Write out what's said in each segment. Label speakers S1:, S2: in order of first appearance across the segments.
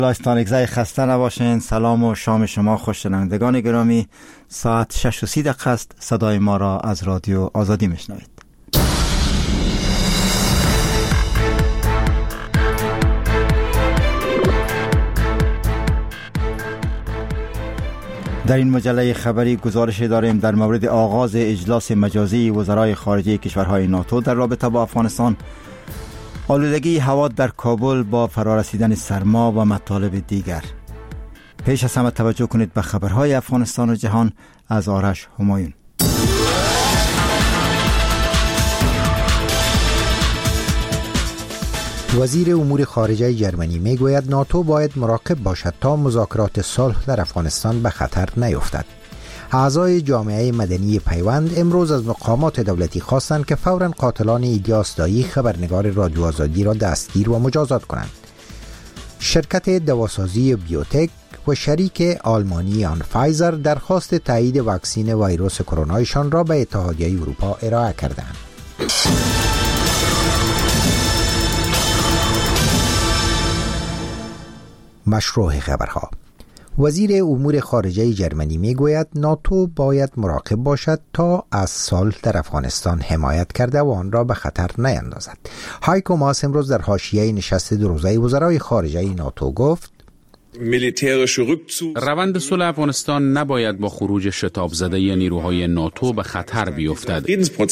S1: لایستانگزای خسته نباشین. سلام و شام شما خوششنوندگان گرامی. ساعت 6:30 است. صدای ما را از رادیو آزادی میشنوید. در این مجله خبری گزارش داریم در مورد آغاز اجلاس مجازی وزرای خارجه کشورهای ناتو در رابطه با افغانستان، آلودگی هوا در کابل با فرارسیدن سرما و مطالب دیگر. پیش از همه توجه کنید به خبرهای افغانستان و جهان از آرش همایون.
S2: وزیر امور خارجه جرمنی میگوید ناتو باید مراقب باشد تا مذاکرات صلح در افغانستان به خطر نیفتد. اعضای جامعه مدنی پیوند امروز از مقامات دولتی خواستند که فوراً قاتلان ایلیاس دایی خبرنگار رادیو آزادی را دستگیر و مجازات کنند. شرکت دواسازی بیوتک و شریک آلمانی آن فایزر درخواست تایید واکسن ویروس کرونایشان را به اتحادیه اروپا ارائه کردند. مشروع خبرها. وزیر امور خارجه جرمنی میگوید ناتو باید مراقب باشد تا از صلح در افغانستان حمایت کرده و آن را به خطر نیندازد. هایکو ماس امروز در حاشیه نشست دو روزه وزرای خارجه ناتو گفت
S3: روند صلح افغانستان نباید با خروج شتاب زده نیروهای ناتو به خطر بیفتد.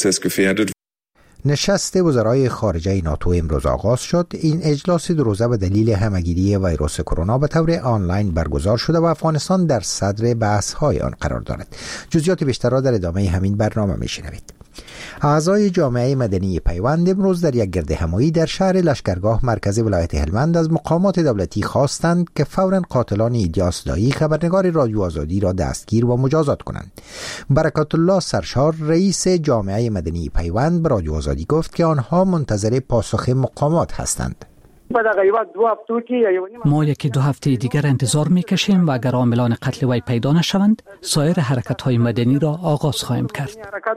S2: نشست وزرای خارجه ناتو امروز آغاز شد. این اجلاس دو روزه به دلیل همهگیری ویروس کرونا به طور آنلاین برگزار شده و افغانستان در صدر بحث‌های آن قرار دارد. جزئیات بیشتر را در ادامه همین برنامه می‌شنوید. اعضای جامعه مدنی پیوند امروز در یک گردهمایی در شهر لشکرگاه مرکز ولایت هلمند از مقامات دولتی خواستند که فوراً قاتلان ایلیاس دایی خبرنگار رادیو آزادی را دستگیر و مجازات کنند. برکات الله سرشار رئیس جامعه مدنی پیوند به رادیو آزادی گفت که آنها منتظر پاسخ مقامات هستند.
S4: ما یکی 2 هفته دیگر انتظار میکشیم و اگر عاملان قتل وی پیدا نشوند سایر حرکت‌های مدنی را آغاز خواهیم کرد.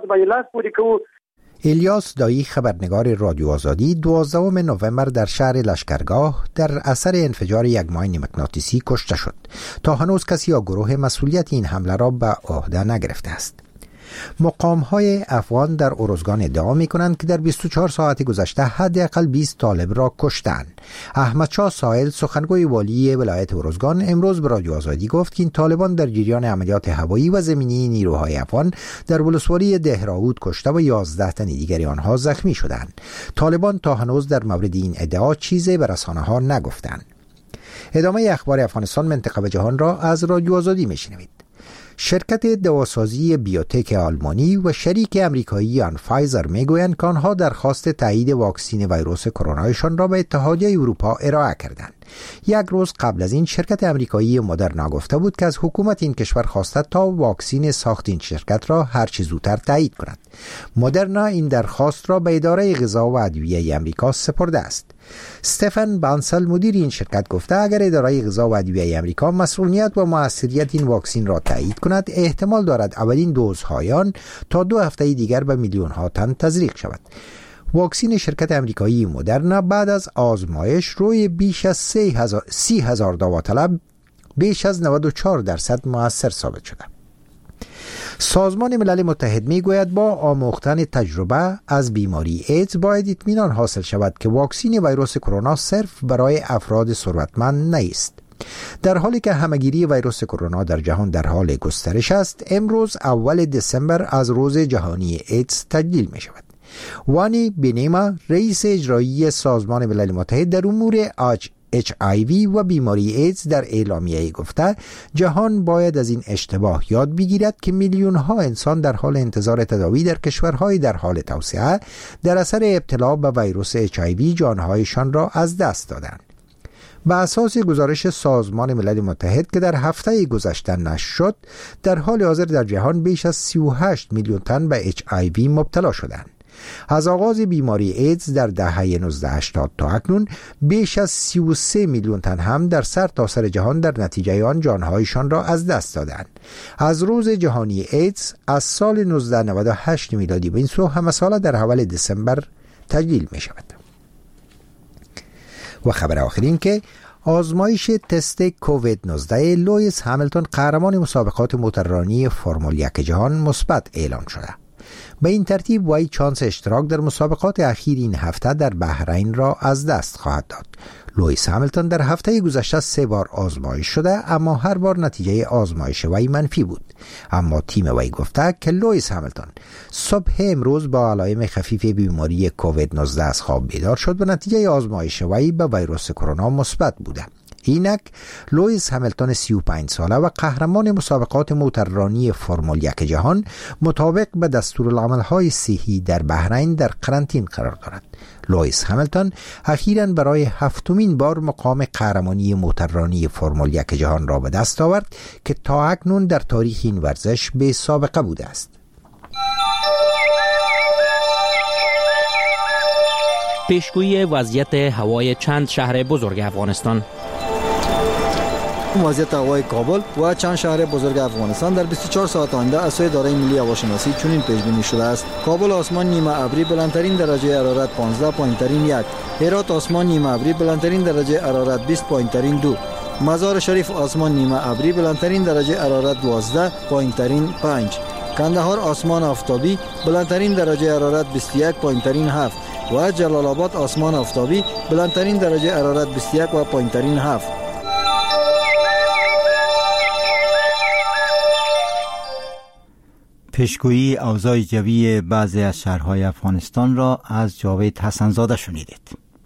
S2: ایلیاس دایی خبرنگار رادیو آزادی 12 نوامبر در شهر لشکرگاه در اثر انفجار یک ماین مغناطیسی کشته شد. تا هنوز کسی یا گروه مسئولیت این حمله را به عهده نگرفته است. مقام‌های افغان در ارزگان ادعا می‌کنند که در 24 ساعت گذشته حداقل 20 طالب را کشتند. احمد شاه سائل سخنگوی والی ولایت ارزگان امروز به رادیو آزادی گفت که این طالبان در جریان عملیات هوایی و زمینی نیروهای افغان در ولسوالی دهراود کشته و 11 تن دیگر آنها زخمی شدند. طالبان تا هنوز در مورد این ادعا چیزی به رسانه‌ها نگفتند. ادامه اخبار افغانستان، منطقه و جهان را از رادیو آزادی می‌شنوید. شرکت دواسازی بیوتک آلمانی و شریک امریکایی آن فایزر میگویند که آنها درخواست تایید واکسن ویروس کرونایشان را به اتحادیه اروپا ارائه کردند. یک روز قبل از این شرکت امریکایی مدرنا گفته بود که از حکومت این کشور خواسته تا واکسن ساخت این شرکت را هر چه زودتر تایید کند. مدرنا این درخواست را به اداره غذا و ادویه آمریکا سپرده است. استفن بانسل مدیر این شرکت گفته اگر اداره غذا و ادویه آمریکا مسئولیت و مؤثریت این واکسن را تایید کند احتمال دارد اولین دوزهای آن تا 2 هفته دیگر به میلیون‌ها تن تزریق شود. واکسن شرکت امریکایی مدرنا بعد از آزمایش روی بیش از 30,000 داوطلب بیش از 94% مؤثر ثابت شده. سازمان ملل متحد میگوید با آموختن تجربه از بیماری ایدز باید اطمینان حاصل شود که واکسن ویروس کرونا صرف برای افراد ثروتمند نیست. در حالی که همهگیری ویروس کرونا در جهان در حال گسترش است، امروز اول دسامبر از روز جهانی ایدز تجلیل می شود. وانی بینیما رئیس اجرایی سازمان ملل متحد در امور HIV و بیماری ایدز در اعلامیه گفته جهان باید از این اشتباه یاد بگیرد که میلیون ها انسان در حال انتظار تداوی در کشورهای در حال توسعه در اثر ابتلا به ویروس HIV جانهایشان را از دست دادند. به اساس گزارش سازمان ملل متحد که در هفته گذشته نشر شد، در حال حاضر در جهان بیش از 38 میلیون تن به HIV مبتلا شدند. از آغاز بیماری ایدز در دهه 1980 تا اکنون بیش از 33 میلیون تن هم در سرتاسر جهان در نتیجه آن جانهایشان را از دست دادند. از روز جهانی ایدز از سال 1998 میلادی به این سو همه ساله در اول دسامبر تجلیل می شود. و خبر آخرین که آزمایش تست کووید 19 لوئیس همیلتون قهرمان مسابقات موتوررانی فرمول 1 جهان مثبت اعلام شده. به این ترتیب وی چانس اشتراک در مسابقات اخیر این هفته در بحرین را از دست خواهد داد. لوئیس همیلتون در هفته گذشته 3 بار آزمایش شده، اما هر بار نتیجه آزمایش وی منفی بود. اما تیم وی گفته که لوئیس همیلتون صبح امروز با علائم خفیف بیماری کووید 19 از خواب بیدار شد و نتیجه آزمایش وی به ویروس کرونا مثبت بوده. اینک لوئیس همیلتون 35 ساله و قهرمان مسابقات موتوررانی فرمول 1 جهان مطابق به دستورالعمل‌های صحی در بحرین در قرنطینه قرار دارد. لوئیس همیلتون اخیراً برای 7مین بار مقام قهرمانی موتوررانی فرمول 1 جهان را به دست آورد که تا اکنون در تاریخ این ورزش بی سابقه بوده است.
S5: پیشگویی وضعیت هوای چند شهر بزرگ افغانستان.
S6: وضعیت هوای کابل و چند شهر بزرگ افغانستان در 24 ساعت آینده از سوی اداره ملی هواشناسی چنین پیش بینی شده است: کابل آسمان نیمه ابری، بلندترین درجه حرارت 15، پایینترین 1. هرات آسمان نیمه ابری، بلندترین درجه حرارت 20، پایینترین 2. مزار شریف آسمان نیمه ابری، بلندترین درجه حرارت 12، پایینترین 5. کندهار آسمان آفتابی، بلندترین درجه حرارت 21، پایینترین 7. و جلال آباد آسمان آفتابی، بلندترین درجه حرارت 21 و پایینترین 7.
S1: پیشگویی اوضاع جوی بعضی از شهرهای افغانستان را از جاوید حسنزاده شنیدید.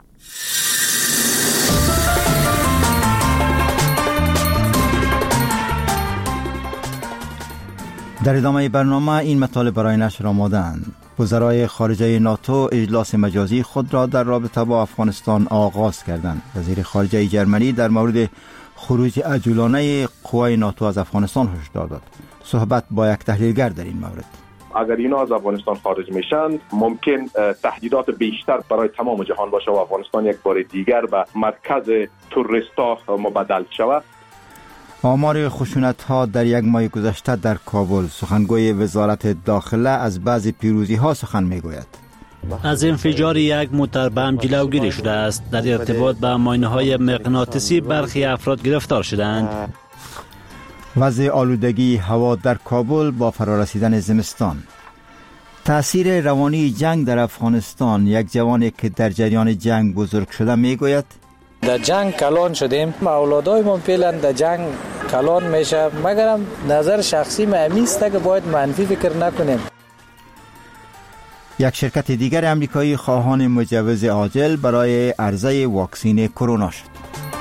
S1: در ادامه برنامه این مطالب برای نشر آماده‌اند. وزرای خارجه ناتو اجلاس مجازی خود را در رابطه با افغانستان آغاز کردند. وزیر خارجه جرمنی در مورد خروج عجولانه قوای ناتو از افغانستان هشدار داد. صحبت با یک تحلیلگر در این مورد:
S7: اگر اینا از افغانستان خارج میشن ممکن تهدیدات بیشتر برای تمام جهان باشه و افغانستان یک بار دیگر به مرکز توریستا مبدل شود.
S1: آمار خشونت‌ها در یک ماه گذشته در کابل. سخنگوی وزارت داخله از بعضی پیروزی‌ها سخن می‌گوید.
S8: از انفجار یک موتر بم جلوگیری شده است. در ارتباط به ماینه‌های مغناطیسی برخی افراد گرفتار شدند.
S1: وضع آلودگی هوا در کابل با فرارسیدن زمستان. تأثیر روانی جنگ در افغانستان. یک جوانی که در جریان جنگ بزرگ شده میگوید:
S9: در جنگ کلان شدیم، اولادای من پیلن در جنگ کلان میشه، مگرم نظر شخصی مهمیست که باید منفی فکر نکنیم.
S1: یک شرکت دیگر امریکایی خواهان مجوز عاجل برای عرضه واکسین کرونا شد.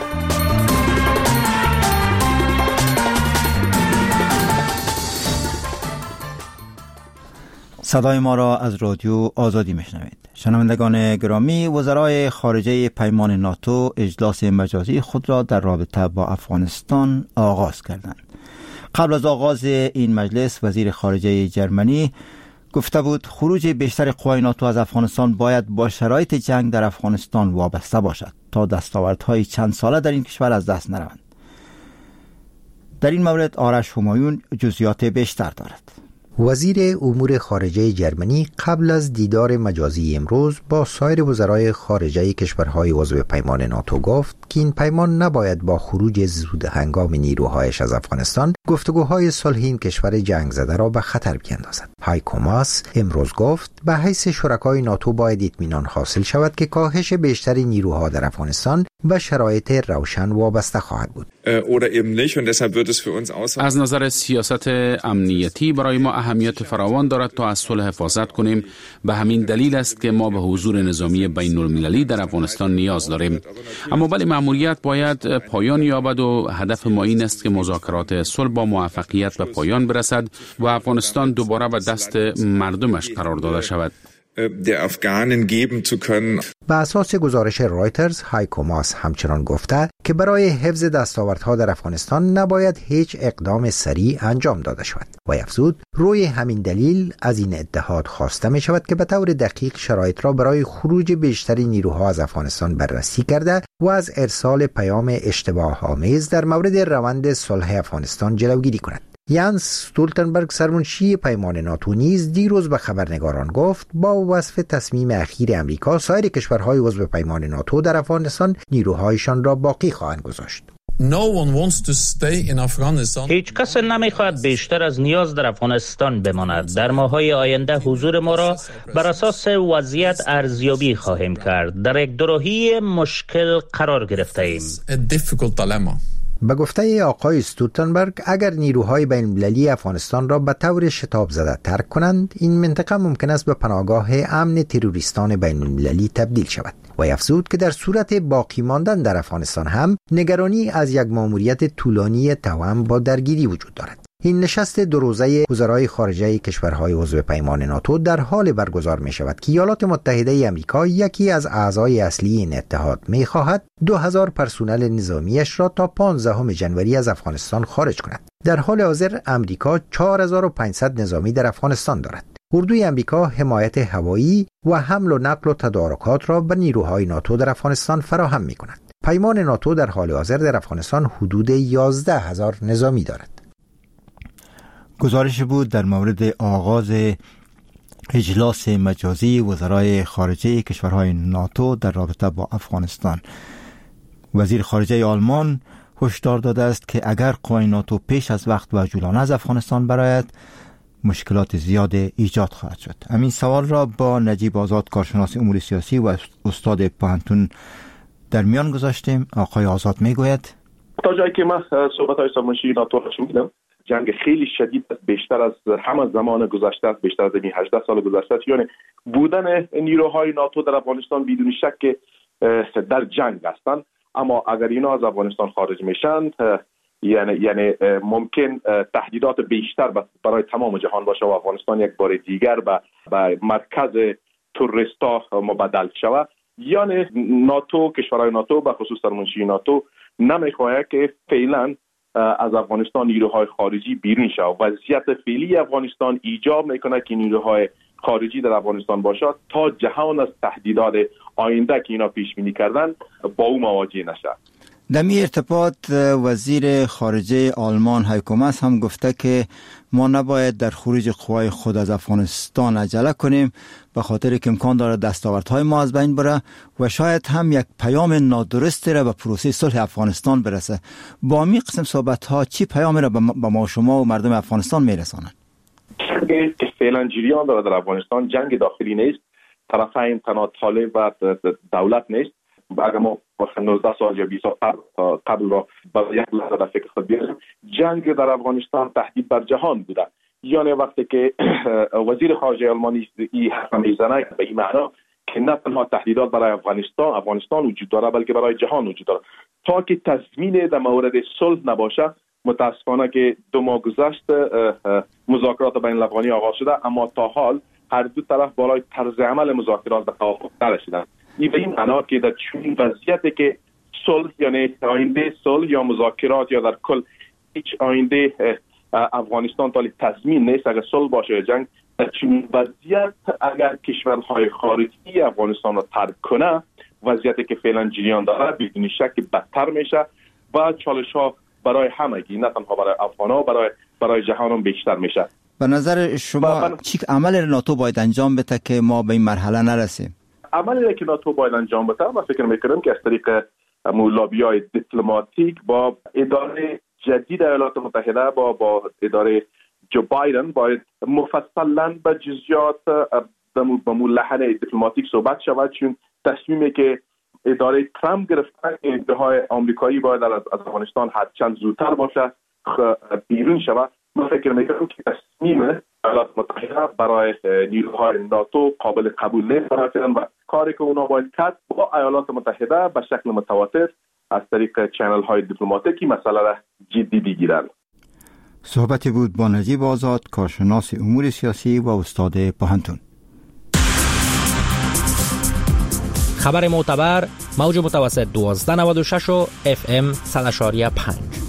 S1: صدای ما را از رادیو آزادی میشنوید. شنوندگان گرامی، وزرای خارجه پیمان ناتو اجلاس مجازی خود را در رابطه با افغانستان آغاز کردند. قبل از آغاز این مجلس وزیر خارجه جرمنی گفته بود خروج بیشتر قوای ناتو از افغانستان باید با شرایط جنگ در افغانستان وابسته باشد تا دستاوردهای چند ساله در این کشور از دست نروند. در این مورد آرش همایون جزئیات بیشتر دارد.
S2: وزیر امور خارجه جرمنی قبل از دیدار مجازی امروز با سایر وزرای خارجه کشورهای عضو پیمان ناتو گفت که این پیمان نباید با خروج زود هنگام نیروهایش از افغانستان گفتگوهای صلح این کشور جنگ زده را به خطر بیندازد. هایکو ماس امروز گفت به حیث شرکای ناتو باید اطمینان حاصل شود که کاهش بیشتر نیروها در افغانستان به شرایط روشن وابسته خواهد بود.
S3: از نظر سیاست امنیتی برای ما اهمیت فراوان دارد تا از صلح حفاظت کنیم. به همین دلیل است که ما به حضور نظامی بین المللی در افغانستان نیاز داریم. اما ولی مأموریت باید پایان یابد و هدف ما این است که مذاکرات صلح با موفقیت به پایان برسد و افغانستان دوباره به دست مردمش قرار داده شود.
S2: به اساس گزارش رایترز، هایکو ماس همچنان گفته که برای حفظ دستاوردها در افغانستان نباید هیچ اقدام سریع انجام داده شود و افزود روی همین دلیل از این اتحاد خواسته می شود که به طور دقیق شرایط را برای خروج بیشتر نیروها از افغانستان بررسی کرده و از ارسال پیام اشتباه آمیز در مورد روند صلح افغانستان جلوگیری کند. یانس استولتنبرگ سرمنشی پیمان ناتو نیز دیروز به خبرنگاران گفت با وصف تصمیم اخیر امریکا سایر کشورهای عضو پیمان ناتو در افغانستان نیروهایشان را باقی خواهند گذاشت.
S5: هیچ کس نمیخواهد بیشتر از نیاز در افغانستان بماند. در ماه‌های آینده حضور ما را بر اساس وضعیت ارزیابی خواهیم کرد. در یک دوراهی مشکل قرار گرفته ایم.
S2: به گفته آقای استولتنبرگ اگر نیروهای بین المللی افغانستان را به طور شتاب زده ترک کنند، این منطقه ممکن است به پناهگاه امن تروریستان بین المللی تبدیل شود. و افزود که در صورت باقی ماندن در افغانستان هم نگرانی از یک مأموریت طولانی توأم با درگیری وجود دارد. این نشست دو روزه وزرای خارجه کشورهای عضو پیمان ناتو در حال برگزار می شود که ایالات متحده آمریکا یکی از اعضای اصلی این اتحاد می خواهد 2000 پرسنل نظامیش را تا 15 ژانویه از افغانستان خارج کند. در حال حاضر آمریکا 4500 نظامی در افغانستان دارد. اردوی آمریکا حمایت هوایی و حمل و نقل و تدارکات را به نیروهای ناتو در افغانستان فراهم می کند. پیمان ناتو در حال حاضر در افغانستان حدود 11000 نظامی دارد.
S1: گزارش بود در مورد آغاز اجلاس مجازی وزرای خارجه کشورهای ناتو در رابطه با افغانستان. وزیر خارجه آلمان هشدار داده است که اگر قوای ناتو پیش از وقت و جولانه از افغانستان برآید مشکلات زیاد ایجاد خواهد شد. همین سوال را با نجیب آزاد کارشناس امور سیاسی و استاد پوهنتون در میان گذاشتیم. آقای آزاد میگوید
S7: تا جایی که من صحبت‌های سرمنشی ناتو را شنیدم، جنگ خیلی شدید بیشتر از همه زمان گذشته است، بیشتر از 18 سال گذشته است. یعنی بودن نیروهای ناتو در افغانستان بدون شک در جنگ هستند، اما اگر اینا از افغانستان خارج میشن یعنی ممکن تهدیدات بیشتر برای تمام جهان باشه و افغانستان یک بار دیگر به مرکز تروریستا مبدل شود. یعنی ناتو، کشورهای ناتو به خصوص سرمنشی ناتو نمیخواهد که فعلا از افغانستان نیروهای خارجی بیرون شود. وضعیت فعلی افغانستان ایجاب میکنه که نیروهای خارجی در افغانستان باشد تا جهان از تهدیدات آینده که اینا پیش بینی کردن با او مواجه نشه.
S1: در این ارتباط وزیر خارجه آلمان هایکو ماس هم گفته که ما نباید در خروج قوای خود از افغانستان عجله کنیم، به خاطر که امکان داره دستاوردهای ما از بین بره و شاید هم یک پیام نادرستی را به پروسه صلح افغانستان برسه. با این قسم صحبت‌ها چی پیامی را به ما شما و مردم افغانستان میرسانند؟
S7: که فعلا جریان داره در افغانستان جنگ داخلی نیست، طرفین تنها طالب و دولت نیست. اگر ما 19 سال یا 20 سال قبل را برای یک لحظه در فکر خود بیاریم، جنگ در افغانستان تهدید بر جهان بوده. یعنی وقتی که وزیر خارجه آلمانی این حرف میزنه به این معنا که نه تنها تهدیدات برای افغانستان وجود داره بلکه برای جهان وجود داره. تا که تضمین در مورد صلح نباشه، متاسفانه که 2 ماه گذشت مذاکرات بین الافغانی آغاز شده، اما تا حال هر دو طرف بالای طرز عمل مذاکرات به توافق نرسیدند. این به این معنا که در چنین وضعیتی که صلح یعنی آینده صلح یا مذاکرات یا در کل هیچ آینده افغانستان تا تضمین نیست. اگر صلح باشه جنگ، در چنین وضعیت اگر کشورهای خارجی افغانستان را ترک کنه، وضعیتی که فعلا جریان داره بدون شک بدتر میشه و چالش‌ها برای همگی، نه تنها برای افغان‌ها، برای جهان هم بیشتر میشه.
S1: به نظر شما چی عمل ناتو باید انجام بده که ما به این مرحله نرسیم؟
S7: عملی که ناتو باید انجام بده، من فکر میکنم که از طریق لابی‌های دیپلماتیک با اداره جدید ایالات متحده با اداره جو بایدن باید مفصلا به جزئیات به لحن دیپلماتیک صحبت شود، چون تصمیمی که اداره ترامپ گرفتن ادعای آمریکایی باید از افغانستان حد چند زودتر باشه بیرون شود. من فکر میکنم که تصمیم ایالات متحده برای نیروهای ناتو قابل قبول نیست و کاری که اونا باید کرد با ایالات متحده به شکل متواتر از طریق چنل های دیپلماتیکی مسئله را جدی بگیرند.
S1: صحبتی بود با نجیب آزاد کارشناس امور سیاسی و استاد پوهنتون.
S5: خبر معتبر، موج متوسط 1296 و FM 100.5.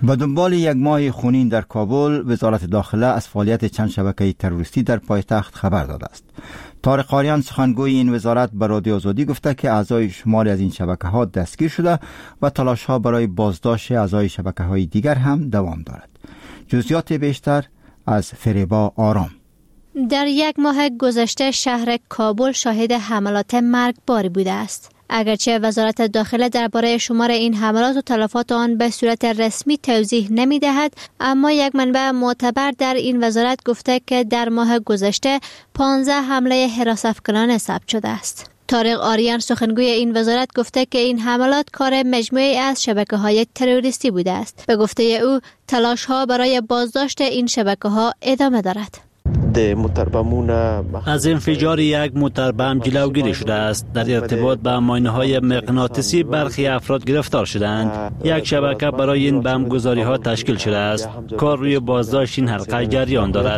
S1: با دنبال یک ماه خونین در کابل، وزارت داخله از فعالیت چند شبکه تروریستی در پایتخت خبر داده است. طارق آریان سخنگوی این وزارت به رادیو آزادی گفته که اعضای شماری از این شبکه‌ها دستگیر شده و تلاش‌ها برای بازداشت اعضای شبکه‌های دیگر هم دوام دارد. جزئیات بیشتر از فریبا آرام.
S10: در یک ماه گذشته شهر کابل شاهد حملات مرگباری بوده است. اگرچه وزارت داخله درباره شمار این حملات و تلفات آن به صورت رسمی توضیح نمی دهد، اما یک منبع معتبر در این وزارت گفته که در ماه گذشته 15 حمله حراست‌افکنانه ثبت شده است. طارق آریان سخنگوی این وزارت گفته که این حملات کار مجموعی از شبکه‌های تروریستی بوده است. به گفته او تلاش‌ها برای بازداشت این شبکه‌ها ادامه دارد.
S8: از انفجار یک موتر بم جلوگیری شده است. در ارتباط با ماینه‌های مغناطیسی برخی افراد گرفتار شدند. یک شبکه برای این بم گذاری‌ها تشکیل شده است. کار روی بازداشت این حلقه جریان دارد.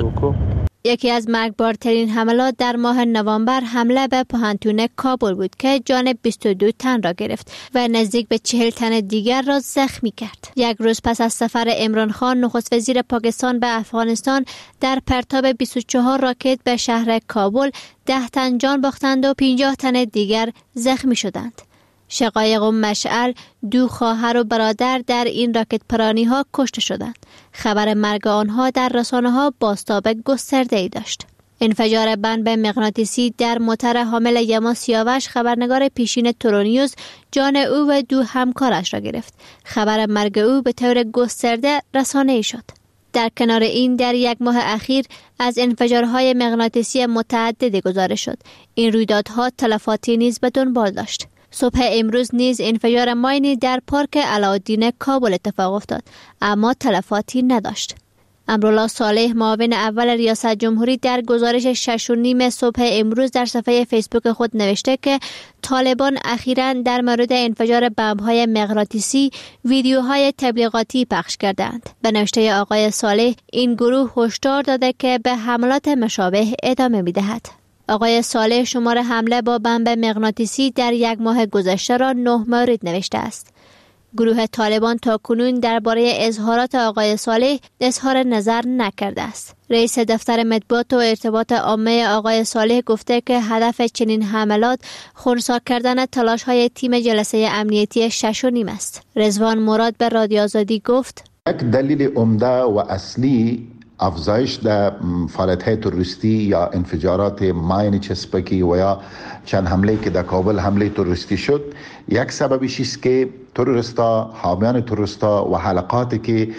S10: یکی از مرگبارترین حملات در ماه نوامبر حمله به پوهنتون کابل بود که جان 22 تن را گرفت و نزدیک به 40 تن دیگر را زخمی کرد. یک روز پس از سفر عمران خان نخست وزیر پاکستان به افغانستان در پرتاب 24 راکت به شهر کابل 10 تن جان باختند و 50 تن دیگر زخمی شدند. شقایق و مشعل، 2 خواهر و برادر در این راکت پرانی ها کشته شدند. خبر مرگ آنها در رسانه ها بازتاب گسترده ای داشت. انفجار بمب مغناطیسی در موتر حامل یما سیاوش، خبرنگار پیشین تورونیوز، جان او و 2 همکارش را گرفت. خبر مرگ او به طور گسترده رسانه‌ای شد. در کنار این در یک ماه اخیر از انفجارهای مغناطیسی متعددی گزارش شد. این رویدادها تلفاتی نیز به دنبال داشت. صبح امروز نیز انفجار ماینی در پارک علاءالدین کابل اتفاق افتاد، اما تلفاتی نداشت. امرالله صالح، معاون اول ریاست جمهوری، در گزارش 6:30 صبح امروز در صفحه فیسبوک خود نوشته که طالبان اخیراً در مورد انفجار بمب‌های مغناطیسی ویدیوهای تبلیغاتی پخش کردند. به نوشته آقای صالح، این گروه هشدار داده که به حملات مشابه ادامه می‌دهد. آقای صالح شمار حمله با بمب مغناطیسی در یک ماه گذشته را 9 مورد نوشته است. گروه طالبان تاکنون درباره اظهارات آقای صالح اظهار نظر نکرده است. رئیس دفتر مطبوعات و ارتباط عامه آقای صالح گفته که هدف چنین حملات خنثی کردن تلاش‌های تیم جلسه امنیتی 6:30 است. رضوان مراد به رادیو آزادی گفت:
S11: یک دلیل عمده و اصلی افزایش در فعالیت‌های تروریستی یا انفجارات ماین چسبکی و یا چند حمله که در کابل حمله تروریستی شد، یک سببش است که تروریستا، حامیان تروریستا و حلقاتی که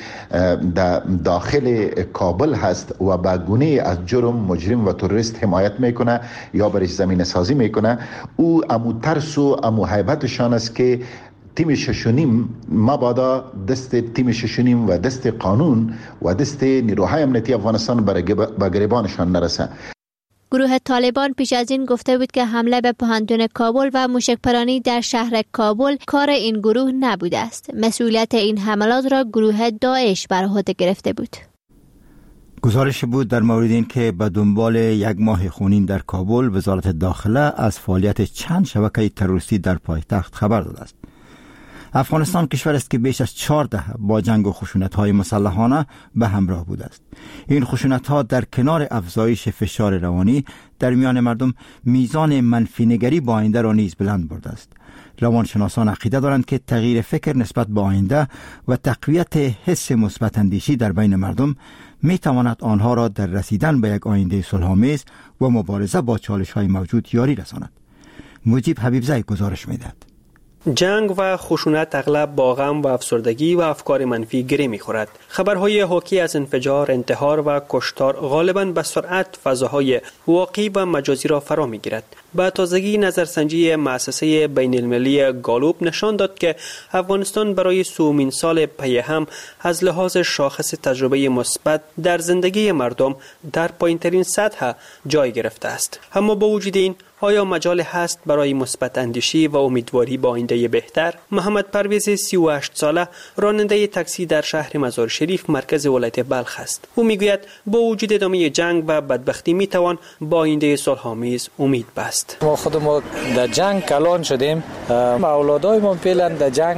S11: در داخل کابل هست و به گونه از جرم مجرم و تروریست حمایت میکنه یا برش زمین سازی میکنه، او امو ترس و امو هیبتشان است که تیم 6:30 مبادا دست تیم 6:30 و دست قانون و دست نیروهای امنیتی افغانستان به گریبانشان نرسه.
S10: گروه طالبان پیش از این گفته بود که حمله به پوهنتون کابل و موشک‌پرانی در شهر کابل کار این گروه نبوده است. مسئولیت این حملات را گروه داعش بر عهده گرفته بود.
S1: گزارش بود در مورد این که به دنبال یک ماه خونین در کابل، وزارت داخله از فعالیت چند شبکه تروریستی در پایتخت خبر داده است. افغانستان کشور است که بیش از 4 دهه با جنگ و خشونت‌های مسلحانه به همراه بوده است. این خشونت‌ها در کنار افزایش فشار روانی در میان مردم، میزان منفی نگری با آینده را نیز بلند برده است. روانشناسان عقیده دارند که تغییر فکر نسبت به آینده و تقویت حس مثبت اندیشی در بین مردم می تواند آنها را در رسیدن به یک آینده صلح‌آمیز و مبارزه با چالش‌های موجود یاری رساند. مجیب حبیبزاده گزارش می‌دهد.
S12: جنگ و خشونت اغلب با غم و افسردگی و افکار منفی گره می‌خورد. خبرهای حاکی از انفجار، انتحار و کشتار غالباً به سرعت فضاهای واقعی و مجازی را فرا می‌گیرد. با تازگی نظرسنجی مؤسسه بین‌المللی گالوب نشان داد که افغانستان برای 3مین سال پی هم از لحاظ شاخص تجربه مثبت در زندگی مردم در پایین‌ترین سطح جای گرفته است. اما با وجود این، آیا مجال هست برای مثبت اندیشی و امیدواری با آینده بهتر؟ محمد پرویز 38 ساله راننده تاکسی در شهر مزار شریف مرکز ولایت بلخ است. او میگوید با وجود ادامه جنگ و بدبختی میتوان با آینده صلح‌آمیز امید بست.
S9: ما خودمون در جنگ کلان شدیم، اولادای ما فعلا در جنگ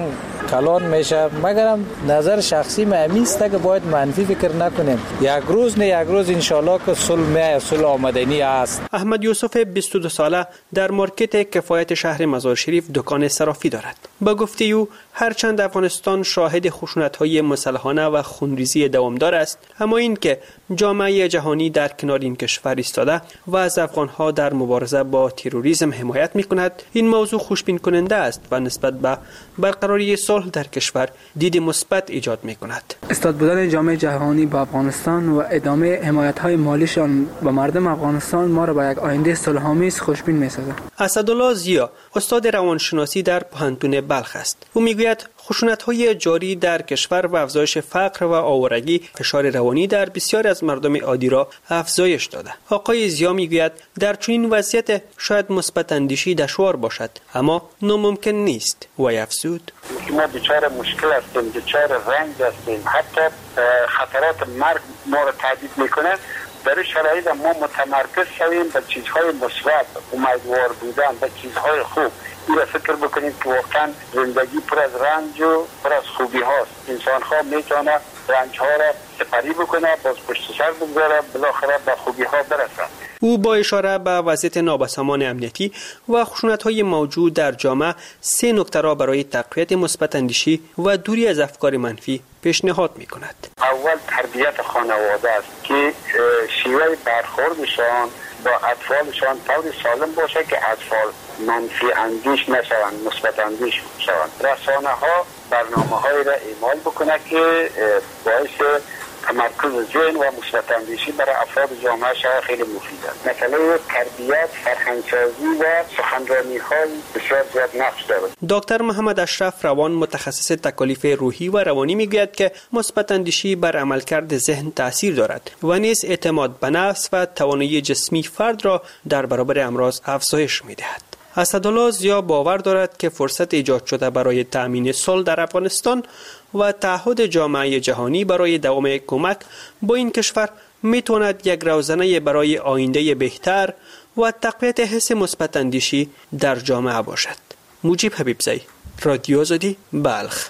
S9: کلان میشه. مگرم نظر شخصی میست که باید منفی فکر نکنیم. یک روز نه یک روز انشالله که صلح آمدنی است.
S12: احمد یوسف 22 ساله در مارکت کفایت شهر مزار شریف دکان صرافی دارد. با گفته او هرچند افغانستان شاهد خشونت‌های مسلحانه و خونریزی دوامدار است، اما این که جامعه جهانی در کنار این کشور ایستاده و از افغان‌ها در مبارزه با تروریسم حمایت می‌کند، این موضوع خوشبین کننده است و نسبت به برقراری صلح در کشور دید مثبت ایجاد می‌کند.
S13: استاد بودن جامعه جهانی با افغانستان و ادامه حمایت‌های مالیشان به مردم افغانستان ما را به یک آینده صلح‌آمیز خوشبین می‌سازد.
S12: اسدالله ضیا استاد روانشناسی در پوهنتون بلخ است. او میگوید خشونت‌های جاری در کشور و افزایش فقر و آوارگی فشار روانی در بسیاری از مردم عادی را افزایش داده. آقای ضیا میگوید در چنین وضعیت شاید مثبت اندیشی دشوار باشد، اما ناممکن نیست. و افزود
S14: ما دچار مشکل هستیم، دچار رنج هستیم، حتی خطرات مرگ ما را تهدید میکنه. در این شرایط ما متمرکز شویم به چیزهای مثبت، امیدوار بودن به چیزهای خوب. این را فکر بکنید که واقعا زندگی پر از رنج و پر از خوبی هاست. انسان ها میتونه رنج ها را سپری بکنه، باز پشت سر بگذاره، بالاخره به خوبی ها برسه.
S12: او با اشاره به وضعیت نابسامان امنیتی و خشونت‌های موجود در جامعه 3 نکته را برای تقویت مثبت اندیشی و دوری از افکار منفی پیشنهاد می‌کند.
S14: اول تربیت خانواده است که شیوه برخوردشان با اطفالشان طور سالم باشه که اطفال منفی اندیش نشوند، مثبت اندیش شوند. رسانه‌ها برنامه‌هایی را اعمال بکنه که باعث تمرکز ذهن و مثبت اندیشی برای افراد جامعه شهر خیلی مفید است. مسئله تربیت، فرهنگسازی و سخنرانی‌های بسیار زیاد نقش دارد.
S12: دکتر محمد اشرف روان متخصص تکالیف روحی و روانی میگوید که مثبت اندیشی بر عملکرد ذهن تاثیر دارد و نیز اعتماد به نفس و توانایی جسمی فرد را در برابر امراض افزایش می‌دهد. اسدالله ضیا باور دارد که فرصت ایجاد شده برای تأمین صلح در افغانستان و تعهد جامعه جهانی برای دوام کمک با این کشور میتواند یک روزنه برای آینده بهتر و تقویت حس مثبت اندیشی در جامعه باشد. مجیب حبیبزی، رادیو آزادی، بلخ.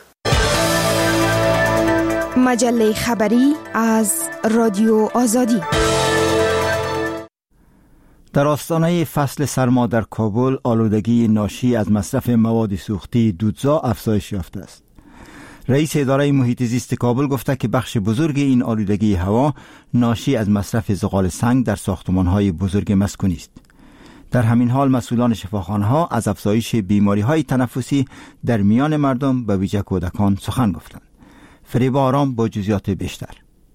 S15: مجله خبری از رادیو آزادی.
S1: در آستانه فصل سرما در کابل، آلودگی ناشی از مصرف مواد سوختی دودزا افزایش یافته است. رئیس اداره محیط زیست کابل گفته که بخش بزرگ این آلودگی هوا ناشی از مصرف زغال سنگ در ساختمان‌های بزرگ مسکونی است. در همین حال مسئولان شفاخانه‌ها از افزایش بیماری‌های تنفسی در میان مردم به ویژه کودکان سخن گفتند. فریبا آرام با جزئیات بیشتر.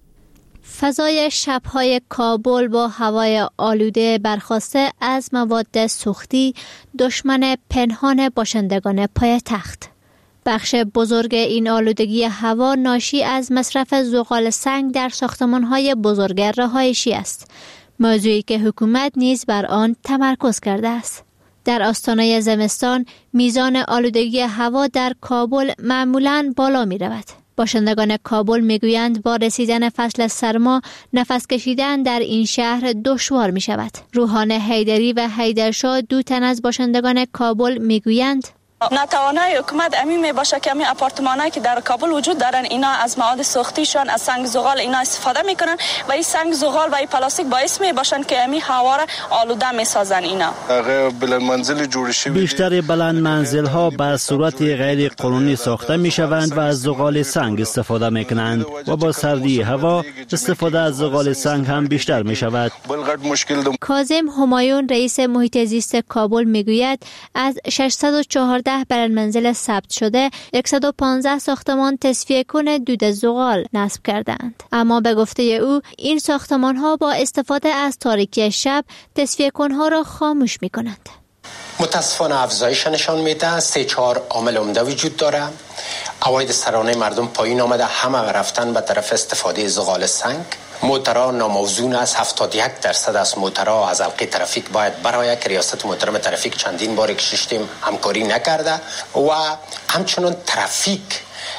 S10: فضای شب‌های کابل با هوای آلوده برخاسته از مواد سوختی دشمن پنهان باشندگان پایتخت. بخش بزرگ این آلودگی هوا ناشی از مصرف زغال سنگ در ساختمان‌های بزرگ رهایشی است، موضوعی که حکومت نیز بر آن تمرکز کرده است. در آستانه زمستان میزان آلودگی هوا در کابل معمولاً بالا می رود. باشندگان کابل میگویند با رسیدن فصل سرما نفس کشیدن در این شهر دشوار می شود. روحان حیدری و حیدرشاه، دو تن از باشندگان کابل، میگویند
S16: نتوانای حکومت امی می باشه که امی آپارتمانایی که در کابل وجود دارن اینا از مواد سوختیشان از سنگ زغال اینا استفاده میکنن و این سنگ زغال و این پلاستیک باعث می باشن که امی هوا را آلوده می سازن. اینا
S17: بلند منزل جوړ شوی،
S8: بیشتر بلند منزل ها به صورت غیر قانونی ساخته می شوند و از زغال سنگ استفاده می کنند و با سردی هوا استفاده از زغال سنگ هم بیشتر می شود.
S10: کاظم همایون، رئیس محیط زیست کابل، میگوید از 614 بلند منزل ثبت شده 115 ساختمان تصفیه کن دود زغال نصب کردند، اما به گفته او این ساختمان ها با استفاده از تاریکی شب تصفیه کنها را خاموش می کنند.
S18: متاسفانه افزایش نشان میده 3-4 عامل عمده وجود داره. عواید سرانه مردم پایین آمده، همه رفتن به طرف استفاده زغال سنگ. موترها ناموزون است، 71% از موترها از حلقه ترافیک باید برای که ریاست محترم ترافیک چندین بار که ششتیم همکاری نکرده و همچنان ترافیک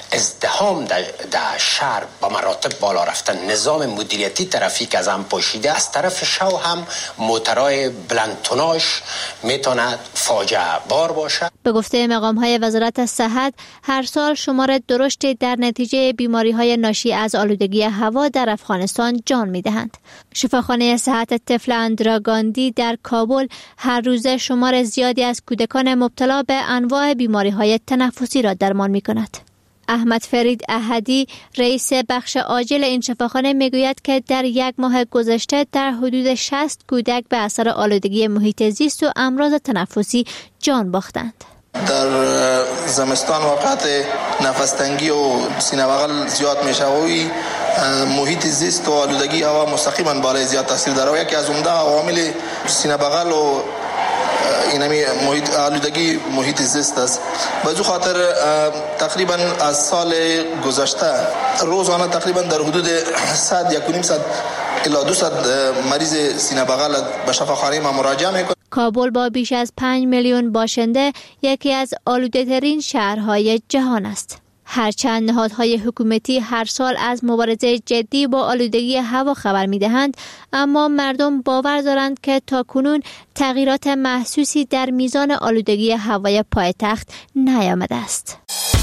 S18: ازدحام در شهر با مراتب بالا رفتن، نظام مدیریتی ترافیک از هم پاشیده، از طرف شو هم موترهای بلندتوناژ میتونه فاجعه بار باشه.
S10: به گفته مقام‌های وزارت صحت هر سال شمار درشتی در نتیجه بیماری‌های ناشی از آلودگی هوا در افغانستان جان می‌دهند. شفاخانه صحت طفل اندراگاندی در کابل هر روز شمار زیادی از کودکان مبتلا به انواع بیماری‌های تنفسی را درمان می‌کند. احمد فرید احدی رئیس بخش عاجل این شفاخانه میگوید که در یک ماه گذشته در حدود 60 کودک به اثر آلودگی محیط زیست و امراض تنفسی جان باختند.
S19: در زمستان وقت نفس تنگی و سینه بغل زیاد میشه و محیط زیست و آلودگی هوا مستقیما بالای زیاد تاثیر داره و یکی از عمده عوامل سینه بغل و اینمی آلودگی محیط زیست است. به جو خاطر تقریبا از سال گذشته روزانه تقریبا در حدود 100 الی 200 مریض سینه بغل به شفاخانه ما مراجعه میکنه.
S10: کابل با بیش از 5 میلیون باشنده یکی از آلوده‌ترین شهرهای جهان است. هرچند نهادهای حکومتی هر سال از مبارزه جدی با آلودگی هوا خبر می‌دهند، اما مردم باور دارند که تاکنون تغییرات محسوسی در میزان آلودگی هوای پایتخت نیامده است.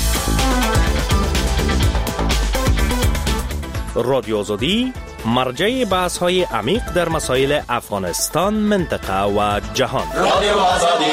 S20: رادیو آزادی مرجع بحث‌های عمیق در مسائل افغانستان، منطقه و جهان. رادیو آزادی.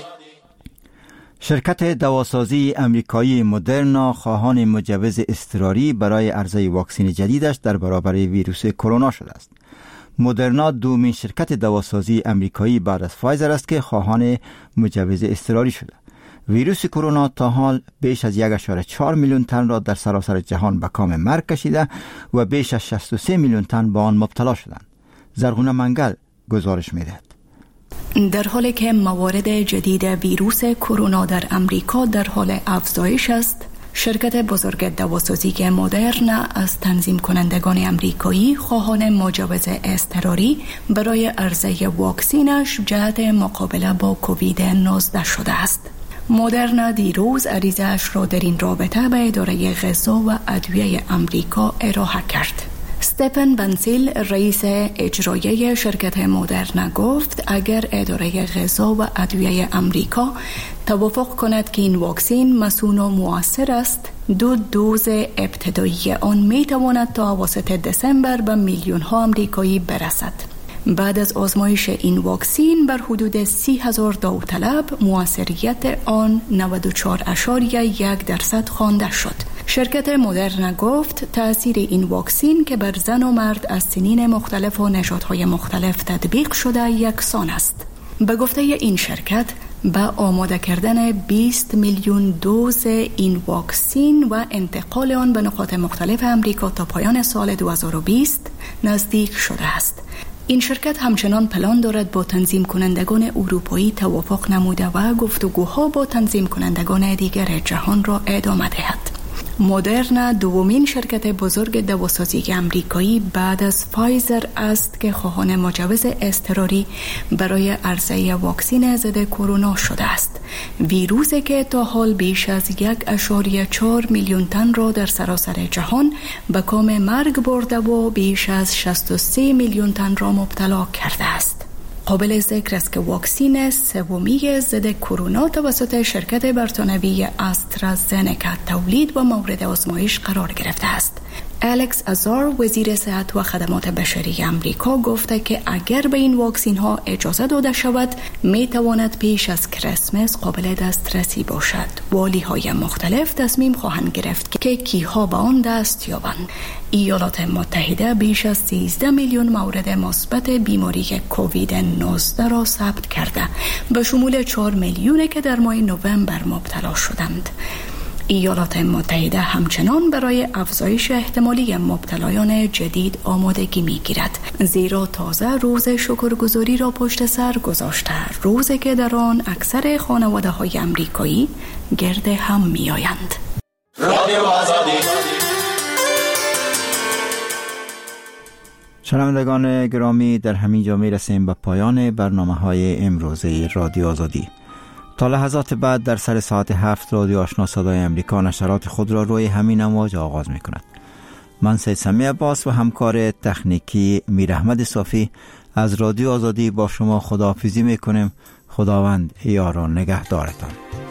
S1: شرکت دواسازی امریکایی مدرنا خواهان مجوز اضطراری برای عرضه واکسن جدیدش در برابر ویروس کرونا شده است. مدرنا دومین شرکت دواسازی امریکایی بعد از فایزر است که خواهان مجوز اضطراری شده. ویروس کرونا تا حال بیش از 1.4 میلیون تن را در سراسر جهان به کام مرگ کشیده و بیش از 63 میلیون تن به آن مبتلا شدند. زرغونه منگل گزارش می‌دهد.
S21: در حالی که موارد جدید ویروس کرونا در امریکا در حال افزایش است، شرکت بزرگ دواسازی مدرنا از تنظیم کنندگان امریکایی خواهان مجوز اضطراری برای عرضه واکسینش جهت مقابله با کووید 19 شده است. مدرنا دیروز عریضه‌اش را در این رابطه به اداره غذا و ادویه امریکا ارائه کرد. استفن بنسیل رئیس اجرایی شرکت مدرنا گفت اگر اداره غذا و ادویه امریکا توافق کند که این واکسن مسئول و مؤثر است، 2 دوز ابتدایی آن می تواند تا اواسط دسامبر به میلیون ها امریکایی برسد. بعد از آزمایش این واکسن بر حدود 30,000 داوطلب مؤثریت آن 94.1% خوانده شد. شرکت مدرنا گفت تأثیر این واکسن که بر زن و مرد از سنین مختلف و نژادهای مختلف تطبیق شده یکسان است. به گفته این شرکت با آماده کردن 20 میلیون دوز این واکسن و انتقال آن به نقاط مختلف امریکا تا پایان سال 2020 نزدیک شده است. این شرکت همچنان پلان دارد با تنظیم کنندگان اروپایی توافق نموده و گفتگوها با تنظیم کنندگان دیگر جهان را ادامه دهد. مدرنا دومین شرکت بزرگ دواسازی امریکایی بعد از فایزر است که خواهان مجوز اضطراری برای عرضه واکسن ضد کرونا شده است. ویروسی که تا حال بیش از 1.4 میلیون تن را در سراسر جهان به کام مرگ برده و بیش از 63 میلیون تن را مبتلا کرده است. قابل ذکر است که واکسن سومی ضد کرونا توسط شرکت بریتانیایی استرازنکا تولید و مورد آزمایش قرار گرفته است. الکس ازار وزیر صحت و خدمات بشری امریکا گفته که اگر به این واکسن ها اجازه داده شود می تواند پیش از کریسمس قابل دسترسی باشد. والی های مختلف تصمیم خواهند گرفت که کیها به آن دست یابند. ایالات متحده بیش از 13 میلیون مورد مثبت بیماری کووید 19 را ثبت کرده، به شمول 4 میلیون که در ماه نوامبر مبتلا شدند. ایالات متحده همچنان برای افزایش احتمالی مبتلایان جدید آمادگی می‌گیرد، زیرا تازه روز شکرگزاری را پشت سر گذاشته، روزی که در آن اکثر خانواده‌های امریکایی گرد هم می‌آیند. رادیو آزادی.
S1: شنوندگان گرامی، در همین جا می‌رسیم به پایان برنامه‌های امروزه رادیو آزادی. تا لحظات بعد در سر ساعت 7 رادیو آشنا صدای امریکا نشرات خود را روی همین امواج آغاز می کند. من سید سمی عباس و همکار تکنیکی میر احمد صافی از رادیو آزادی با شما خداحافظی می کنیم. خداوند یار و نگهدارتان.